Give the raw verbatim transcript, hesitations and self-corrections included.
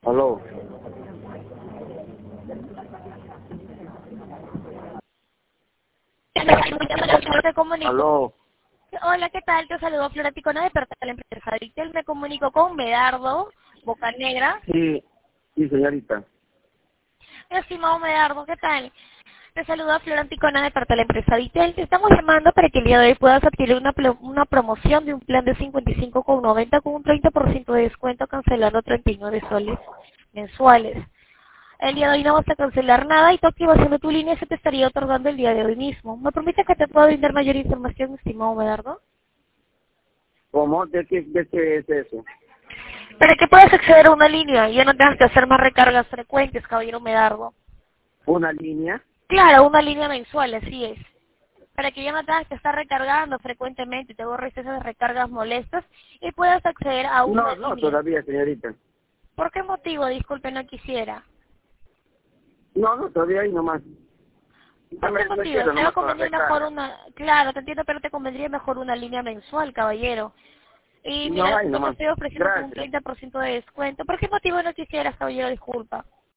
Aló. Te comunico. Aló. Hola, ¿qué tal? Te saludo Flora Ticona de Perta, la empresa Dictel. Me comunico con Medardo, Boca Negra. Sí, sí, señorita. Estimado Medardo, ¿qué tal? Te saluda Flora Ticona de Perta, la empresa Dictel. Te estamos llamando para que el día de hoy puedas adquirir una, pl- una promoción de un plan de cincuenta y cinco con noventa con un treinta por ciento de descuento cancelando treinta y nueve soles mensuales. El día de hoy no vas a cancelar nada y tu activación de tu línea se te estaría otorgando el día de hoy mismo. ¿Me permite que te pueda brindar mayor información, estimado Medardo? ¿Cómo? ¿De qué, de qué es eso? Para que puedas acceder a una línea y ya no tengas que hacer más recargas frecuentes, caballero Medardo. ¿Una línea? Claro, una línea mensual, así es. Para que ya no tengas que estar recargando frecuentemente, te borres esas recargas molestas y puedas acceder a una No, no, línea. todavía, señorita. ¿Por qué motivo? Disculpe, no quisiera. No, no, todavía hay nomás. No ¿Por me, qué no motivo? quiero Te va a nomás para convenir mejor recarga. una... Claro, te entiendo, pero te convendría mejor una línea mensual, caballero. Y No mira, hay yo te nomás. estoy ofreciendo con un Gracias. treinta por ciento de descuento. ¿Por qué motivo no quisieras, caballero? Disculpa.